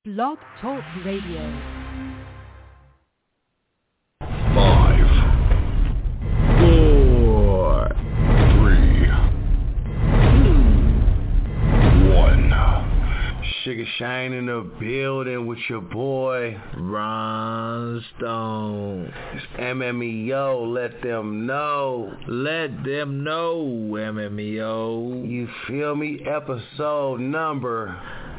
Blog Talk Radio. 5, 4, 3, 2, 1. Sugar Shine in the building with your boy Ron Stone. It's MMEO. Let them know. Let them know, MMEO. You feel me? Episode number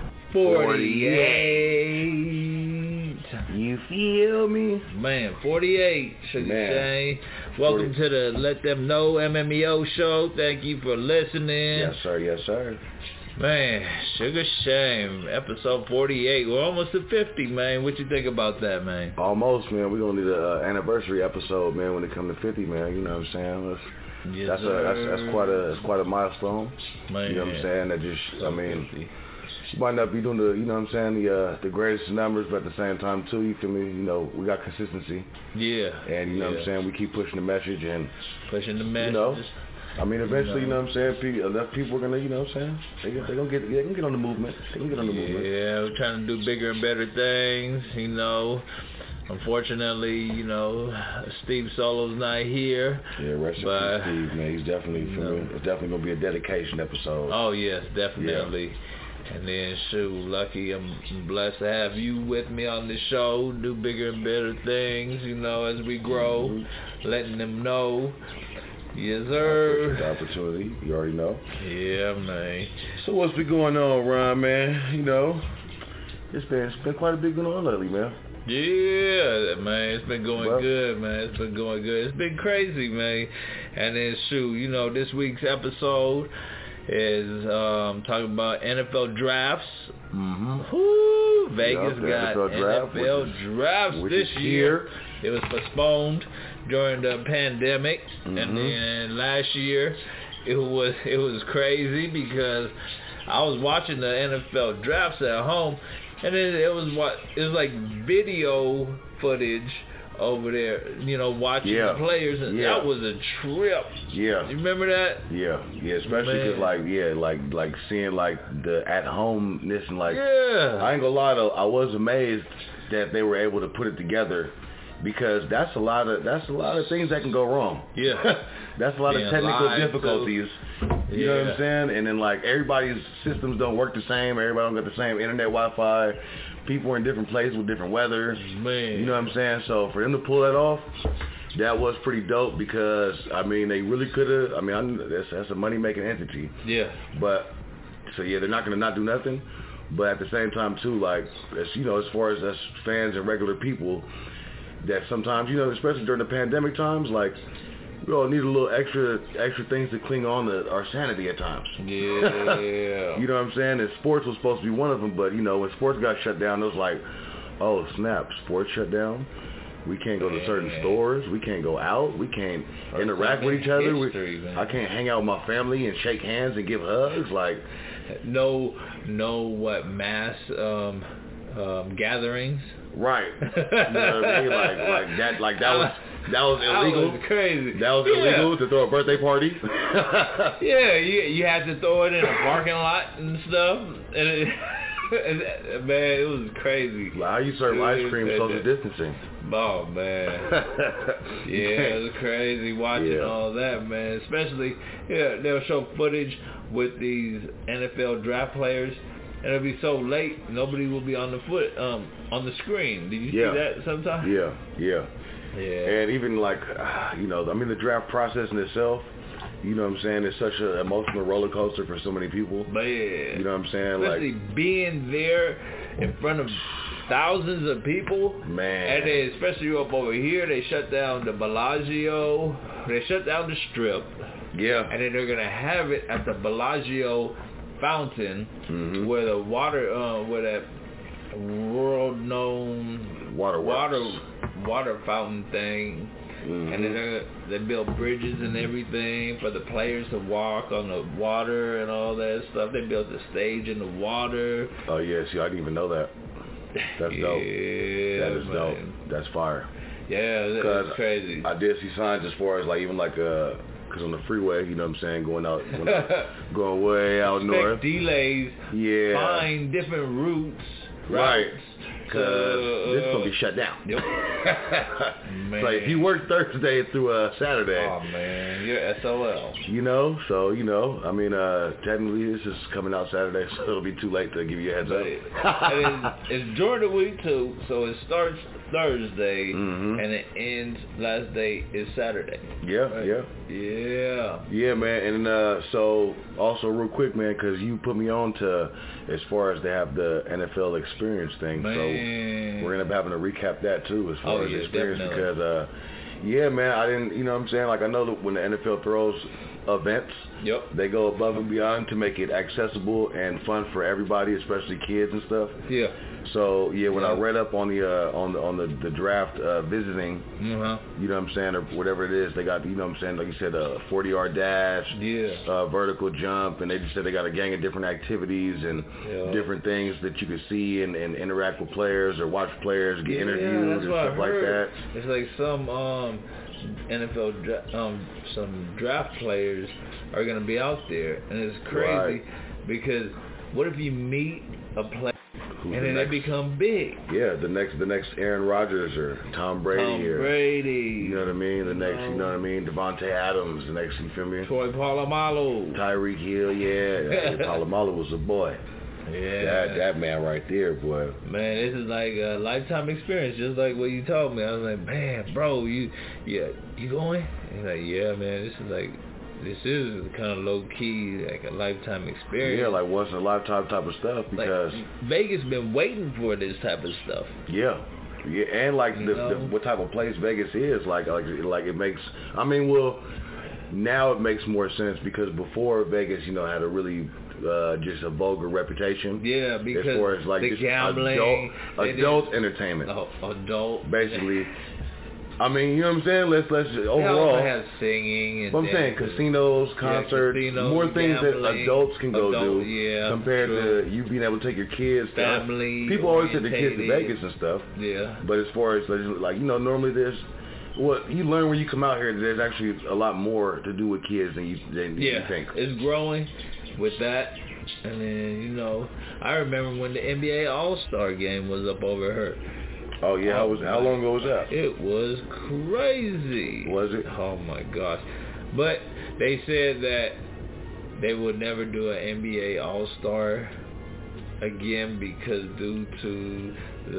48. You feel me? Man, 48, Sugar Shane. Welcome 40. to the Let Them Know MMEO show. Thank you for listening. Yes, sir. Yes, sir. Man, Sugar Shane, episode 48. We're almost to 50, man. What you think about that, man? Almost, man. We're going to need an anniversary episode, man, when it comes to 50, man. You know what I'm saying? Yes, That's quite a milestone. Man, you know what I'm saying? That just, I mean, 50. you might not be doing the, you know what I'm saying, the greatest numbers, but at the same time, too, you feel me? You know, we got consistency. Yeah. And, you know what I'm saying, we keep pushing the message and, pushing the message. you know, I mean, eventually, you know what I'm saying, enough people are going to, you know what I'm saying, they can get on the movement. They can get on the movement. Yeah, we're trying to do bigger and better things, you know. Unfortunately, you know, Steve Solo's not here. Yeah, rest in peace, Steve, man. He's definitely, it's definitely going to be a dedication episode. Oh, yes, definitely. Yeah. And then, shoot, lucky, I'm blessed to have you with me on the show, do bigger and better things, you know, as we grow, letting them know. Yes, sir. The opportunity, you already know. Yeah, man. So what's been going on, Ron, man? You know, it's been quite a bit going on lately, man. Yeah, man, it's been going good, man. It's been going good. It's been crazy, man. And then, shoot, you know, this week's episode is talking about NFL drafts. Mm-hmm. Woo! Vegas got NFL drafts this year. It was postponed during the pandemic, and then last year it was crazy because I was watching the NFL drafts at home, and it was like video footage over there, you know, watching the players, and that was a trip. Yeah. You remember that? Yeah, especially because, like seeing, like, the at-homeness and, like, I ain't gonna lie, though, I was amazed that they were able to put it together because that's a lot of things that can go wrong. Yeah. That's a lot of technical difficulties. You know what I'm saying? And then, like, everybody's systems don't work the same. Everybody don't get the same internet, Wi-Fi. People are in different places with different weather. Man. You know what I'm saying? So for them to pull that off, that was pretty dope because, I mean, they really could have, I mean, that's a money-making entity. Yeah. But, so yeah, they're not going to not do nothing. But at the same time, too, like, as, you know, as far as us fans and regular people, that sometimes, you know, especially during the pandemic times, like, we all need a little extra things to cling on to our sanity at times. Yeah. You know what I'm saying? And sports was supposed to be one of them, but, you know, when sports got shut down, it was like, oh, snap, sports shut down. We can't go to certain stores. We can't go out. We can't interact with each other. I can't hang out with my family and shake hands and give hugs. Like, mass gatherings. Right. You know what I mean? Like that was illegal. That was crazy. That was illegal to throw a birthday party. Yeah, you had to throw it in a parking lot and stuff. And man, it was crazy. Like, how you serve ice cream social distancing? Oh, man. Yeah, it was crazy watching all that, man. Especially, they'll show footage with these NFL draft players, and it'll be so late, nobody will be on the screen. Did you see that sometimes? Yeah. And even, like, you know, I mean, the draft process in itself, you know what I'm saying, it's such an emotional roller coaster for so many people. Man. You know what I'm saying? Especially like, being there in front of thousands of people. Man. And then especially up over here, they shut down the Bellagio. They shut down the Strip. Yeah. And then they're going to have it at the Bellagio fountain where the water, where that world-known water fountain thing. And then they build bridges and everything for the players to walk on the water and all that stuff. They built the stage in the water. Oh, yeah. See, I didn't even know that. That's dope. That is dope. That's fire. Yeah, that's crazy. I did see signs as far as, like, even like because on the freeway, you know what I'm saying, going way out north. Delays. Yeah. Find different routes Right. Because this is going to be shut down. Yep. So if you work Thursday through Saturday. Oh, man. You're SOL. So, I mean, technically this is coming out Saturday, so it'll be too late to give you a heads up. It's during the week, too, so it starts Thursday, and it ends, last day is Saturday. Yeah, right? Yeah, man. And so, also real quick, man, because you put me on to, as far as they have the NFL experience thing, man. So we're going to be having to recap that, too, as far as experience, definitely. because, man, I didn't, you know what I'm saying? Like, I know that when the NFL throws events, Yep. they go above and beyond to make it accessible and fun for everybody, especially kids and stuff. Yeah. So when I read up on the draft visiting, you know what I'm saying, or whatever it is, they got, you know what I'm saying, like you said, a 40-yard dash, vertical jump, and they just said they got a gang of different activities and different things that you could see and interact with players or watch players get interviewed and stuff like that. It's like some NFL some draft players are gonna be out there, and it's crazy because what if you meet a player and then they become big? Yeah, the next Aaron Rodgers or Tom Brady. You know what I mean? The next, you know what I mean? Devontae Adams. The next, you feel me? Troy Polamalu. Tyreek Hill. Yeah, Polamalu was a boy. Yeah, that man right there, boy. Man, this is like a lifetime experience, just like what you told me. I was like, man, bro, you going? He's like, yeah, man, this is kind of low key, like a lifetime experience. Yeah, like once in a lifetime type of stuff, because like, Vegas been waiting for this type of stuff. Yeah, and like the what type of place Vegas is, like it makes. I mean, well, now it makes more sense because before Vegas, had a really just a vulgar reputation. Yeah, because as far as like the just gambling, adult entertainment. Adult, basically. I mean, you know what I'm saying? Let's overall. They also have singing and. What I'm saying, casinos, concerts, more things gambling, that adults can go do compared to you being able to take your kids. Family. People always take their kids to Vegas and stuff. Yeah. But as far as like normally there's. Well, you learn when you come out here that there's actually a lot more to do with kids than you think. It's growing with that. And then, I remember when the NBA All-Star game was up over here. Oh, yeah. How long ago was that? It was crazy. Was it? Oh, my gosh. But they said that they would never do an NBA All-Star again because due to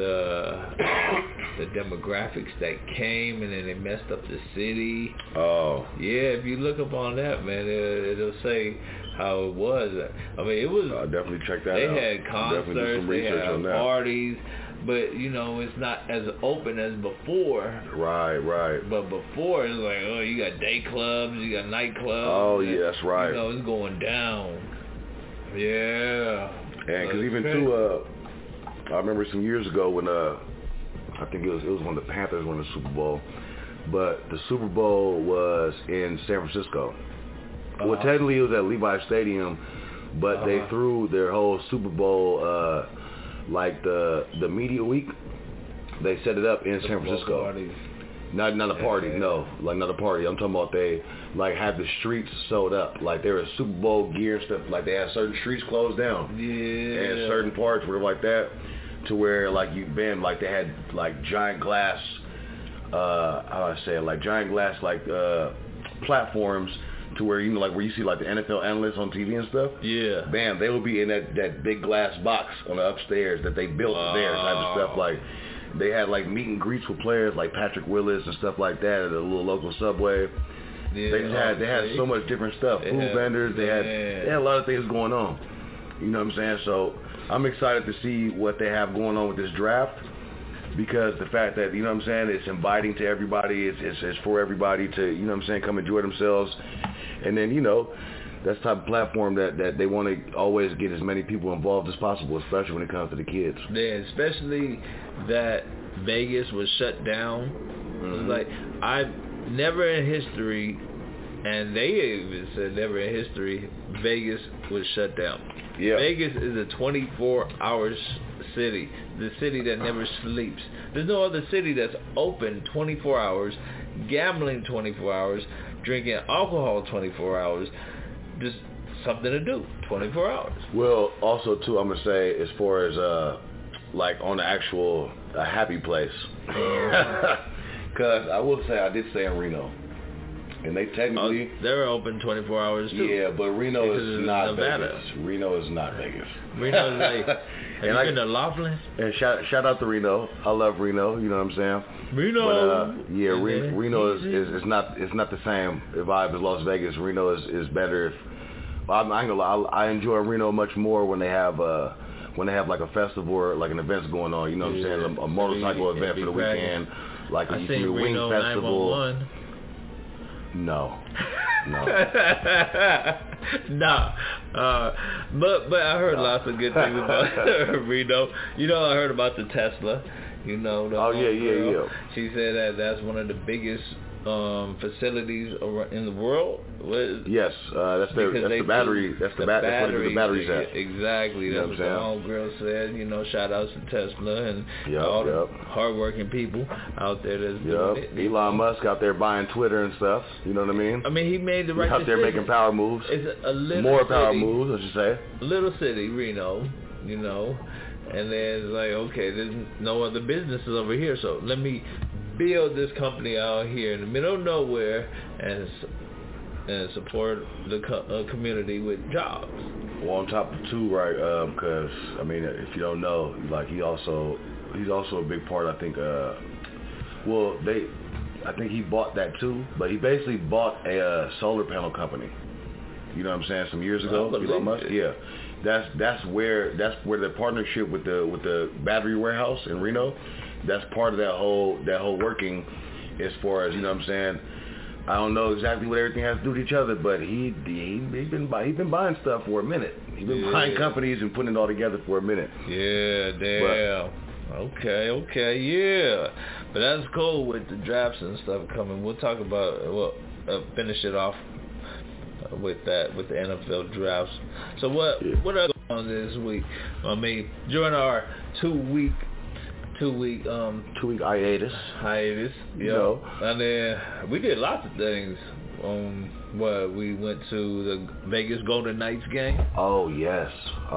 the demographics that came, and then they messed up the city. Oh. Yeah, if you look up on that, man, it'll say how it was. I mean, it was... I'll definitely check that out. They had concerts, they had parties, but, it's not as open as before. Right. But before, it was like, you got day clubs, you got nightclubs. Oh, yeah, that's right. It's going down. Yeah. And because even too, I remember some years ago when I think it was when the Panthers won the Super Bowl, but the Super Bowl was in San Francisco. Well, technically it was at Levi's Stadium, but they threw their whole Super Bowl like the media week. They set it up in San Francisco. Not a party, no, like not a party. I'm talking about they like had the streets sewed up, like there was Super Bowl gear and stuff. Like they had certain streets closed down, and certain parts were like that, to where like they had like giant glass, how do I say it, like giant glass like platforms, to where like where you see like the NFL analysts on TV and stuff. Yeah. Bam, they would be in that big glass box on the upstairs that they built there type of stuff. Like they had like meet and greets with players like Patrick Willis and stuff like that at a little local Subway. Yeah, they had so much different stuff. Food vendors, they had a lot of things going on. You know what I'm saying? So I'm excited to see what they have going on with this draft, because the fact that, you know what I'm saying, it's inviting to everybody, it's for everybody to, you know what I'm saying, come enjoy themselves. And then, that's the type of platform that they want to always get as many people involved as possible, especially when it comes to the kids. Yeah, especially that Vegas was shut down. It was like, I've never in history, and they even said never in history, Vegas was shut down. Yeah. Vegas is a 24-hour city, the city that never sleeps. There's no other city that's open 24 hours, gambling 24 hours, drinking alcohol 24 hours, just something to do 24 hours. Well, also, too, I'm going to say, as far as like on the actual a happy place. Because I will say I did stay in Reno, and they technically they're open 24 hours too. Yeah, but Reno is not Nevada. Vegas. Reno is not Vegas. Reno is like. Have you been to Laughlin? And shout out to Reno. I love Reno. You know what I'm saying? Reno. But yeah, Reno is not the same vibe as Las Vegas. Reno is better. I ain't gonna lie, I enjoy Reno much more when they have like a festival or like an event's going on. You know what I'm saying? A motorcycle event for the weekend, like a wing festival. 911. No. Nah. But I heard lots of good things about Reno. You know, I heard about the Tesla. You know, yeah. She said that's one of the biggest facilities in the world. Yes, that's the battery. That's the batteries at. Exactly. That's what the homegirl said. You know, shout outs to Tesla and all the hardworking people out there that's doing it. Elon Musk out there buying Twitter and stuff. You know what I mean? I mean, he made the right decision. Out there making power moves. It's a little more city, power moves, I should say. Little city, Reno. You know, and then it's like, okay, there's no other businesses over here, so let me build this company out here in the middle of nowhere and support the community with jobs. Well, on top of two, right? Because I mean, if you don't know, like he's also a big part. I think. I think he bought that too, but he basically bought a solar panel company. You know what I'm saying? Some years ago, Elon Musk. Yeah. That's where the partnership with the battery warehouse in Reno. That's part of that whole working, as far as, you know what I'm saying. I don't know exactly what everything has to do with each other, but he's been buying stuff for a minute. He's been buying companies and putting it all together for a minute. Yeah, damn. Okay, yeah. But that's cool with the drafts and stuff coming. We'll talk about finish it off with the NFL drafts. So what are going on this week? I mean, during our two week hiatus. You know. And then we did lots of things. We went to the Vegas Golden Knights game. Oh yes.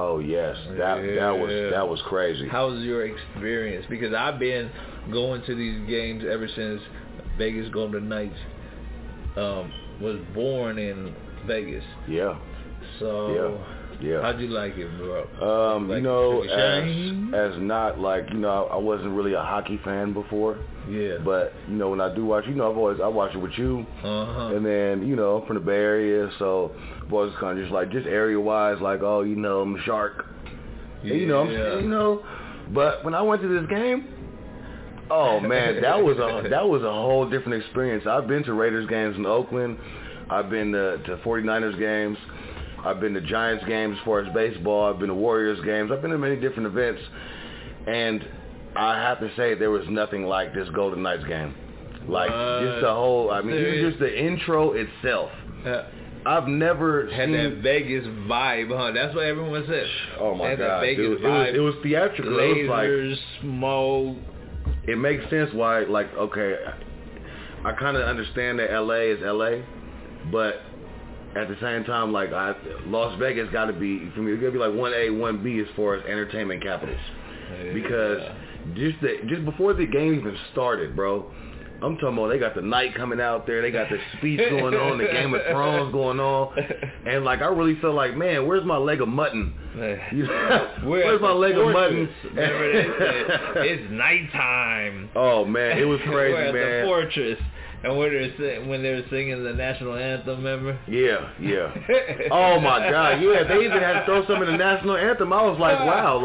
That was crazy. How was your experience? Because I've been going to these games ever since Vegas Golden Knights was born in Vegas. Yeah. So yeah. How'd you like it, bro? You know, as not like, you know, I wasn't really a hockey fan before. Yeah. But, you know, when I do watch, you know, I watch it with you. Uh-huh. And then, you know, I'm from the Bay Area, so I've always kind of just area-wise, like, oh, you know, I'm a Shark. Yeah. And, you know, but when I went to this game, oh man, that was a whole different experience. I've been to Raiders games in Oakland. I've been to 49ers games. I've been to Giants games as far as baseball. I've been to Warriors games. I've been to many different events. And I have to say, there was nothing like this Golden Knights game. Like, just the whole, I mean, even just the intro itself. I've never had that Vegas vibe, huh? That's what everyone said. Oh my God, Vegas dude, vibe. it was theatrical. Lasers, smoke. It makes sense why, like, okay, I kind of understand that LA is LA, but at the same time, like, Las Vegas got to be, for me, it's got to be like 1A, 1B as far as entertainment capitals. Because just before the game even started, bro, I'm talking about they got the night coming out there, they got the speech going on, the Game of Thrones going on, and like I really felt like, man, where's my leg of mutton? Where's my leg of mutton? Remember they said, it's nighttime. Oh man, it was crazy, We're at man. The fortress. And when they were singing the national anthem, remember? Yeah. Oh my God, yeah. They even had to throw some in the national anthem. I was like, wow,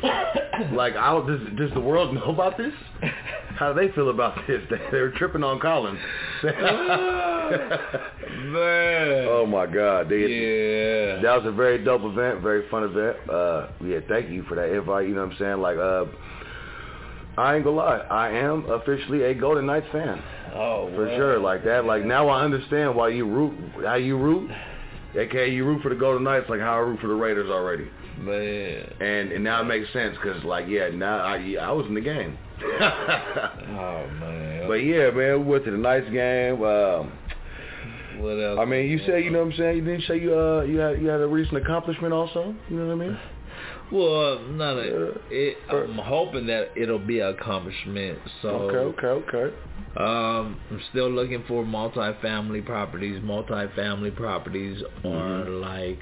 does the world know about this? How do they feel about this? They were tripping on Colin. Man. Oh my God. Yeah. That was a very dope event, very fun event. Yeah, thank you for that invite. You know what I'm saying? Like, I ain't gonna lie, I am officially a Golden Knights fan. Oh, for sure, like that. Like now, I understand why you root. How you root? Okay, you root for the Golden Knights, like how I root for the Raiders already. Man. And now it makes sense because, like, yeah, now I was in the game. Oh man. But yeah, man, we went to the Knights game. What else? I mean, you said, you know what I'm saying? You didn't say you had a recent accomplishment also. You know what I mean? Well, I'm hoping that it'll be an accomplishment. So Okay. I'm still looking for multi-family properties. Multi-family properties are like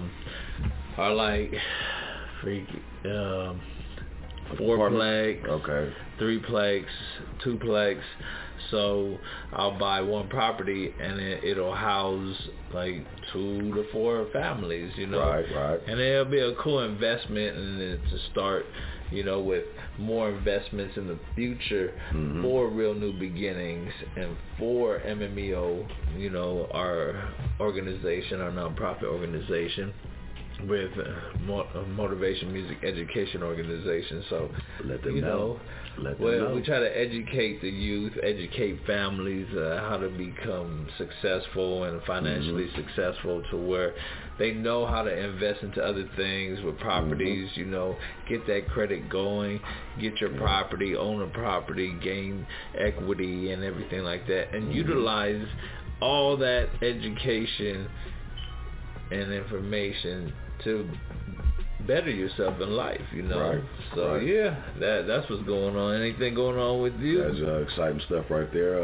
fourplex, threeplex, twoplex. So I'll buy one property and it'll house like 2 to 4 families, you know. Right. And it'll be a cool investment, and then to start, you know, with more investments in the future for Real New Beginnings and for MMEO, you know, our organization, our nonprofit organization, with Motivation Music Education Organization. So let them you know. We try to educate the youth, educate families how to become successful and financially successful, to where they know how to invest into other things with properties, you know, get that credit going, get your property, own a property, gain equity and everything like that, and utilize all that education and information to better yourself in life, you know. Yeah, that's what's going on. Anything going on with you? That's exciting stuff right there.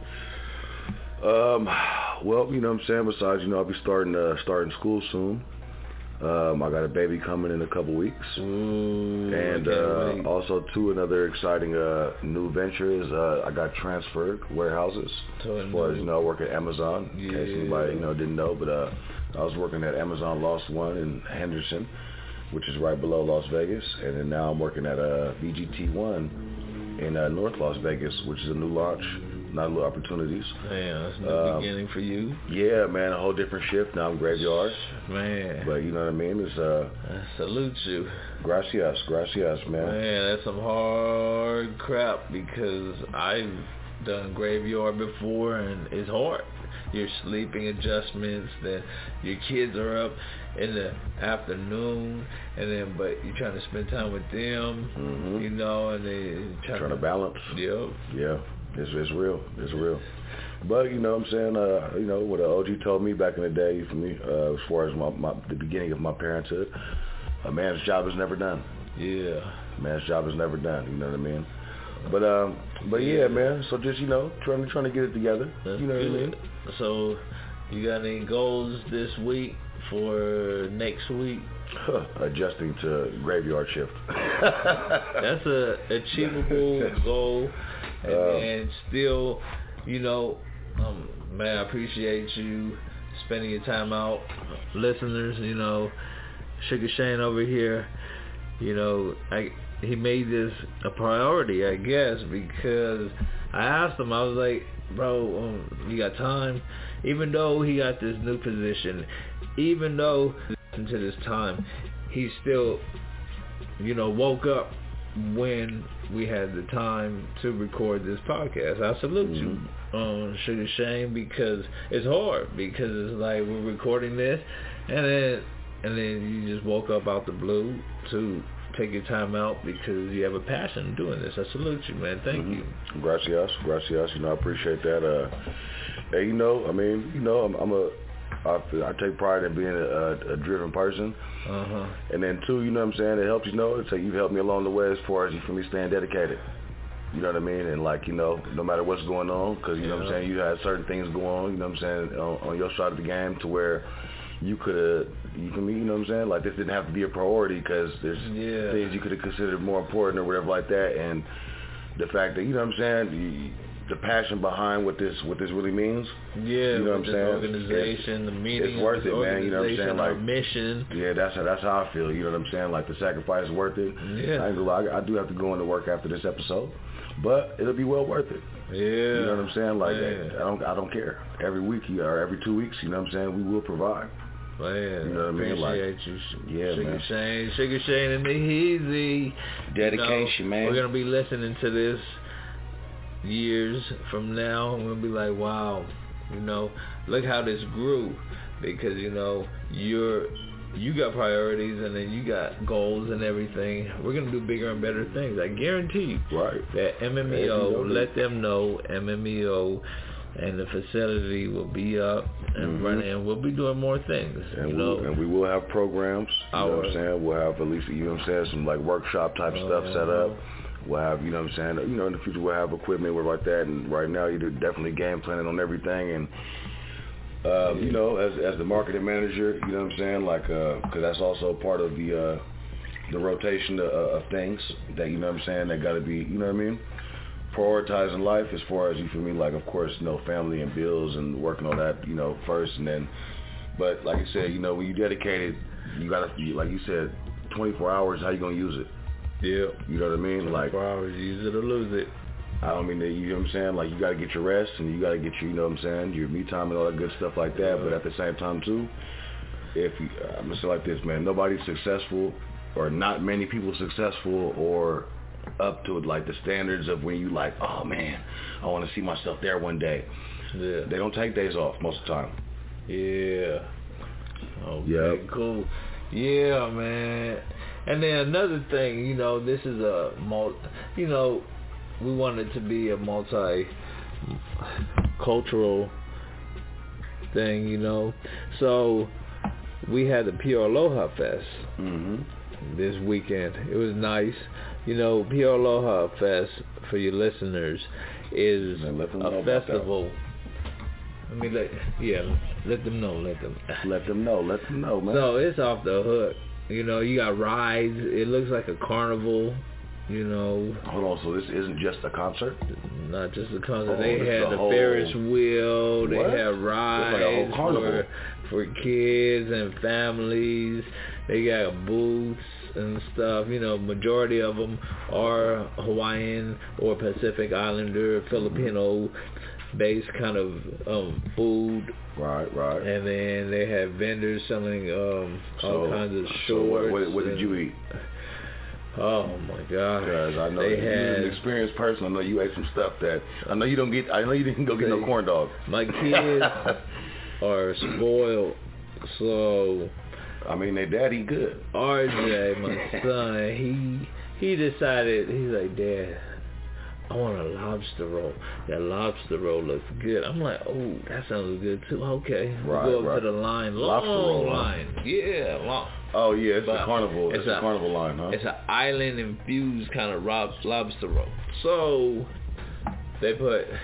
Well, you know what I'm saying, besides, you know, I'll be starting school soon. I got a baby coming in a couple weeks. And also another exciting new venture is I got transferred warehouses. As far as, you know, I work at Amazon, in case anybody, you know, didn't know, but I was working at Amazon Lost One in Henderson, which is right below Las Vegas, and then now I'm working at VGT1 in North Las Vegas, which is a new launch, not new opportunities. Man, that's a new beginning for you. Yeah, man, a whole different shift. Now I'm graveyard. Man. But you know what I mean? It's I salute you. Gracias, man. Man, that's some hard crap, because I've done graveyard before, and it's hard. Your sleeping adjustments, then your kids are up in the afternoon, and then but you're trying to spend time with them, you know, and then trying to balance. Yep. Yeah, it's real. But you know what I'm saying, you know what OG told me back in the day, for me, as far as the beginning of my parenthood, a man's job is never done. Yeah. A man's job is never done. You know what I mean? But yeah, man. So just, you know, trying to get it together. That's you know good. what I mean? So you got any goals this week for next week? Adjusting to graveyard shift. That's a achievable goal, and still, you know, man, I appreciate you spending your time out, listeners. You know, Sugar Shane over here, you know, he made this a priority, I guess, because I asked him, I was like, bro, you got time? Even though he got this new position, even though into this time, he still, you know, woke up when we had the time to record this podcast. I salute you, Sugar Shane, because it's hard, because it's like we're recording this, and then you just woke up out the blue to take your time out because you have a passion doing this. I salute you, man. Thank you. Gracias. You know, I appreciate that. Hey, you know, I mean, you know, I take pride in being a driven person. And then too, you know what I'm saying, it helps, you know, it's like you've helped me along the way as far as for me staying dedicated. You know what I mean? And like, you know, no matter what's going on, because you know what I'm saying, you had certain things go on, you know what I'm saying, on your side of the game, to where you know what I'm saying, like this didn't have to be a priority, because there's things you could have considered more important or whatever like that. And the fact that, you know what I'm saying, the passion behind what this really means. Yeah, you know what I'm saying? Organization, the meaning, it's worth it, man. You know what I'm saying? Like mission. Yeah, that's how I feel. You know what I'm saying? Like the sacrifice is worth it. Yeah, I ain't gonna lie, I do have to go into work after this episode, but it'll be well worth it. Yeah, you know what I'm saying? Like I don't care. Every week or every 2 weeks, you know what I'm saying, we will provide. Man, you know what I mean? Appreciate like, you, yeah, Sugar man. Shane. Sugar Shane and the Heezy. Dedication, man. We're gonna be listening to this years from now, and we'll be like, wow, you know, look how this grew, because you know you got priorities, and then you got goals and everything. We're gonna do bigger and better things. I guarantee you. Right. That MMEO, let them know, MMEO and the facility will be up and running, and we'll be doing more things. And we will have programs. You know what I'm saying? We'll have at least, you know what I'm saying, some like workshop type stuff set up. We'll have, you know what I'm saying, you know, in the future we'll have equipment like that. And right now you're definitely game planning on everything. And you know, as the marketing manager, you know what I'm saying, like, because that's also part of the rotation of things that, you know what I'm saying, that got to be, you know what I mean, prioritizing life as far as, you feel me, like, of course, you know, family and bills and working on that, you know, first, and then, but like I said, you know, when you dedicated, you got to, like you said, 24 hours, how you going to use it? Yeah. You know what I mean? 24 hours, use it or lose it. I don't mean that, you know what I'm saying, like, you got to get your rest, and you got to get your, you know what I'm saying, your me time and all that good stuff like that, but at the same time, too, if you, I'm going to say like this, man, nobody's successful, or not many people successful, or up to like the standards of when you like, oh man, I want to see myself there one day. Yeah. They don't take days off most of the time. Yeah. Okay, cool. Yeah, man. And then another thing, you know, this is you know, we want it to be a multi-cultural thing, you know. So we had the Pure Aloha Fest this weekend. It was nice. You know, Pure Aloha Fest, for your listeners, is a festival. I mean, let them know, man. So it's off the hook. You know, you got rides. It looks like a carnival. You know. Hold on, so this isn't just a concert? Not just a concert. They had the Ferris wheel. They had rides for kids and families. They got booths and stuff. You know, majority of them are Hawaiian or Pacific Islander, Filipino-based kind of food. Right. And then they have vendors selling all kinds of shorts. So what did you eat? Oh my God! Because I know you're an experienced person. I know you ate some stuff that I know you don't get. I know you didn't go get no corn dog. My kids are spoiled, so I mean, their daddy good. RJ, my son, he decided, he's like, Dad, I want a lobster roll. That lobster roll looks good. I'm like, oh, that sounds good too. Okay, go up to the line, long line. Yeah, long. Oh yeah, it's a carnival. It's a carnival line, huh? It's an island infused kind of lobster roll. So they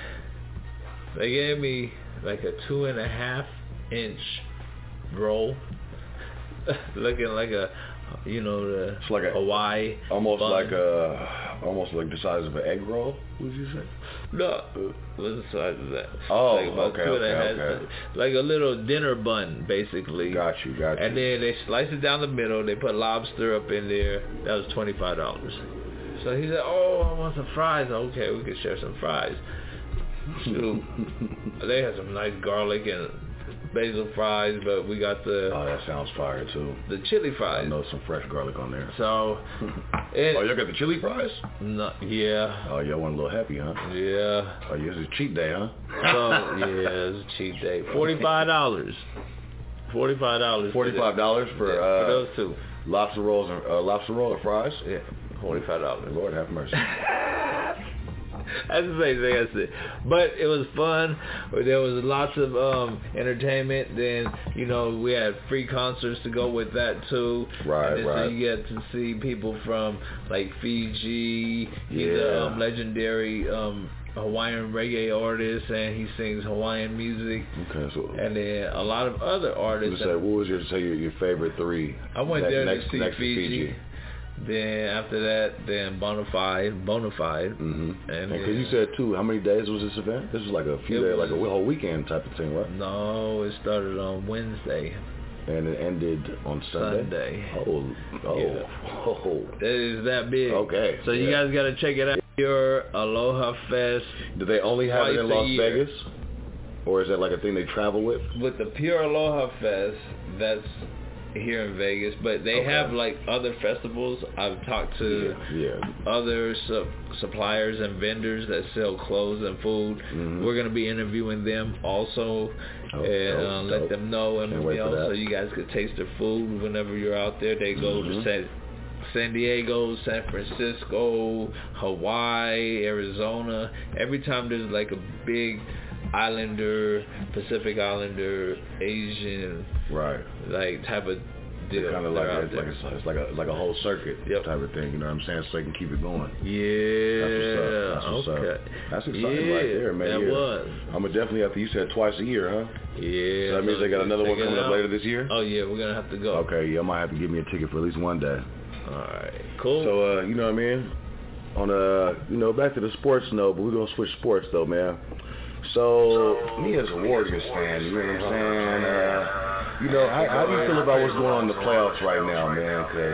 gave me like a 2.5 inch roll, looking like a, you know, it's like a Hawaii, almost bun. like the size of an egg roll. Would you say? No, what's the size of that? Oh, like okay. Like a little dinner bun, basically. Got you. And then they slice it down the middle. They put lobster up in there. That was $25. So he said, "Oh, I want some fries." Okay, we could share some fries. Shoot, they had some nice garlic and basil fries, but we got the... Oh, that sounds fire, too. The chili fries. I know some fresh garlic on there. So... oh, you got the chili fries? No, yeah. Oh, y'all went a little happy, huh? Yeah. Oh, yeah, it's a cheat day, huh? So, yeah, it's a cheat day. $45. $45. $45 for those two. Lobster rolls and lobster roll or fries? Yeah, $45. Lord have mercy. That's the same thing I said. But it was fun. There was lots of entertainment. Then, you know, we had free concerts to go with that too. Right. So you get to see people from like Fiji. He's a legendary Hawaiian reggae artist, and he sings Hawaiian music. Okay, so and then a lot of other artists. What was your favorite three? I went there to see Fiji. Then after that, then Bonafide. Mm-hmm. And because you said too, how many days was this event? This was like a few days, like a whole weekend type of thing, right? No, it started on Wednesday. And it ended on Sunday? Oh. It is that big. Okay. So you guys got to check it out. Pure Aloha Fest. Do they only have it in Las Vegas? Or is that like a thing they travel with? With the Pure Aloha Fest, that's here in Vegas, but they have like other festivals. I've talked to other suppliers and vendors that sell clothes and food. Mm-hmm. We're going to be interviewing them also and let them know, and so you guys could taste their food whenever you're out there. They go to San Diego, San Francisco, Hawaii, Arizona. Every time there's like a big Islander, Pacific Islander, Asian, right, like type of deal. Kind of like it's like a whole circuit type of thing. You know what I'm saying? So they can keep it going. Yeah. That's what's up. That's exciting yeah, right there, man. That was. I'm gonna definitely have to. You said twice a year, huh? Yeah. So that means they got another one coming up later this year. Oh yeah, we're gonna have to go. Okay, yeah, I might have to give me a ticket for at least one day. All right, cool. So you know what I mean? On back to the sports note, but we're gonna switch sports though, man. So me as a Warriors fan, you know what I'm saying? How do you feel about what's going on in the playoffs right now, man?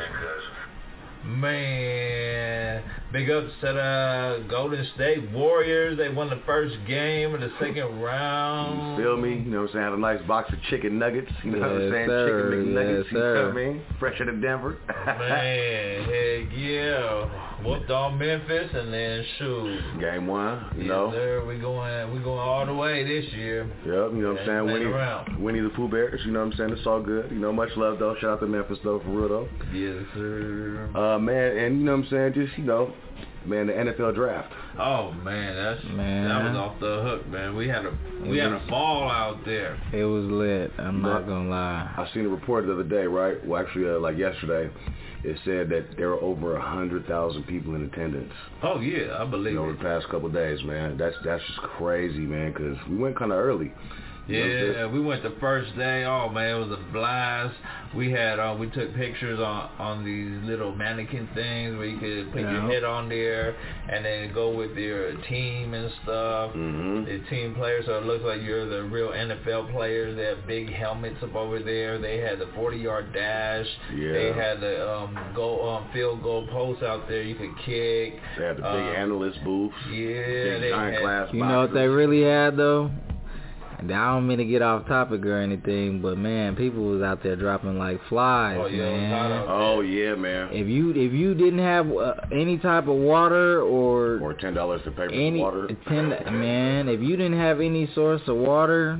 Man, big ups to the Golden State Warriors. They won the first game of the second round. You feel me? You know what I'm saying? Had a nice box of chicken nuggets. You know what I'm saying? Sir. Chicken McNuggets. Yes, you know what I mean? Fresher than Denver. Man, heck yeah. Whooped on Memphis and then shoot. Game one, you yes, know. Sir. We going all the way this year. Yep, you know what I'm saying? Winnie the Pooh Bears, you know what I'm saying? It's all good. Much love though. Shout out to Memphis though, for real though. Yes, sir. Man, and you know what I'm saying? Just, man, the NFL draft. Oh man, that was off the hook, man. We had a ball out there. It was lit. I'm not gonna lie. I seen a report the other day, right? Well, actually, like yesterday, it said that there were over 100,000 people in attendance. Oh yeah, I believe it. Over the past couple of days, man. That's just crazy, man. Because we went kind of early. Yeah, we went the first day. Oh man, it was a blast. We had we took pictures on these little mannequin things where you could put your head on there and then go with your team and stuff. Mm-hmm. The team players, so it looks like you're the real NFL players. They have big helmets up over there. They had the 40-yard dash. Yeah. They had the field goal post out there you could kick. They had the big analyst booths. Yeah, big giant glass boxes. You know what they really had though? I don't mean to get off topic or anything, but man, people was out there dropping like flies, man. Oh yeah, man. If you didn't have any type of water or $10 to pay for water, man, if you didn't have any source of water,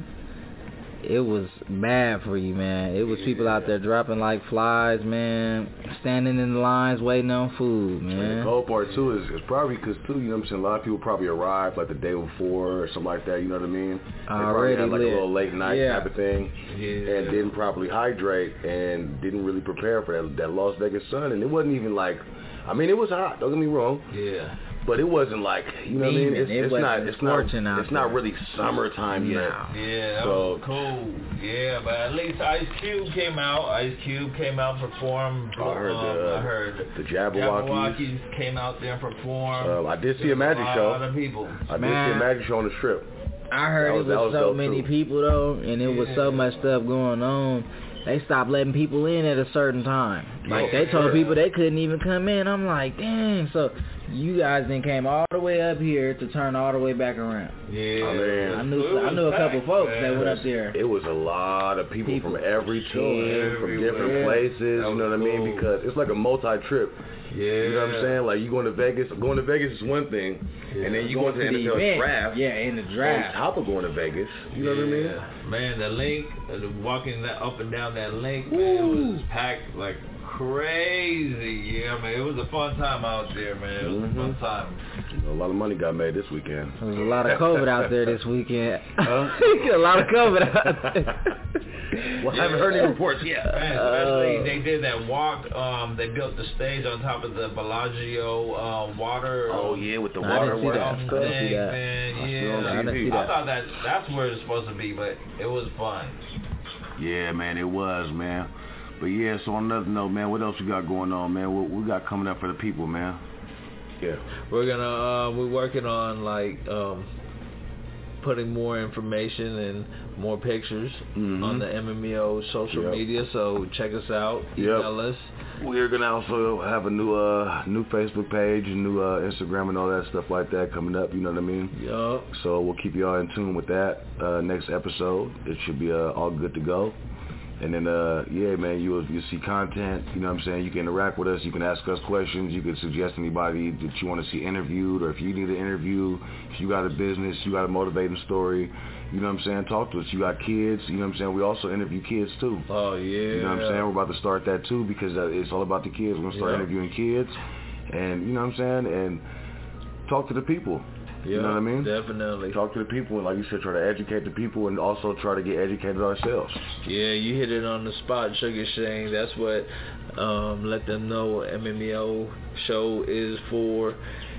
it was bad for you, man. It was people out there dropping like flies, man, standing in the lines waiting on food, man. And the cold part too is probably because too, you know what I'm saying, a lot of people probably arrived like the day before or something like that, you know what I mean? They probably had like a little late night type of thing and didn't properly hydrate and didn't really prepare for that Las Vegas sun. And it wasn't even like, I mean, it was hot, don't get me wrong. Yeah. But it wasn't like, you know what I mean? It's not really summertime yet. Yeah, that was cold. Yeah, but at least Ice Cube came out. Performed. I heard the Jabberwockies came out there and performed. I did see a magic show. A lot of people. I did see a magic show on the Strip. I heard it was so many people though, and it was so much stuff going on. They stopped letting people in at a certain time. Like they told people they couldn't even come in. I'm like, dang. So you guys then came all the way up here to turn all the way back around. Yeah, man. I knew a couple folks that went up there. It was a lot of people from every team, from different places. You know what I mean? Because it's like a multi-trip. Yeah. You know what I'm saying? Like you going to Vegas. Going to Vegas is one thing, and then you going to the NFL draft. Yeah, in the draft. On top of going to Vegas. You know what I mean? Man, the link, walking that up and down that link, man, it was packed like crazy. Yeah, man, it was a fun time out there, man. It was a fun time. A lot of money got made this weekend. There was a lot of COVID out there this weekend. A lot of COVID out there. Well, I haven't heard any reports yet. Man, especially they did that walk. They built the stage on top of the Bellagio water. Oh yeah, with the water thing, man. Yeah, I thought that's where it's supposed to be, but it was fun. Yeah, man, it was, man. But yeah, so on another note, man, what else we got going on, man? What we got coming up for the people, man? Yeah, we're working on like putting more information and more pictures on the MMEO social media, so check us out, email us. We're gonna also have a new Facebook page, a new Instagram and all that stuff like that coming up, you know what I mean? Yup. So we'll keep y'all in tune with that next episode. It should be all good to go. And then, yeah, man, you'll see content, you know what I'm saying? You can interact with us. You can ask us questions. You can suggest anybody that you want to see interviewed, or if you need an interview, if you got a business, you got a motivating story, you know what I'm saying? Talk to us. You got kids, you know what I'm saying? We also interview kids, too. Oh, yeah. You know what I'm saying? We're about to start that, too, because it's all about the kids. We're going to start interviewing kids, and, you know what I'm saying? And talk to the people. You know what I mean? Definitely. Talk to the people and, like you said, try to educate the people and also try to get educated ourselves. Yeah, you hit it on the spot, Sugar Shane. That's what let them know what MMEO show is for.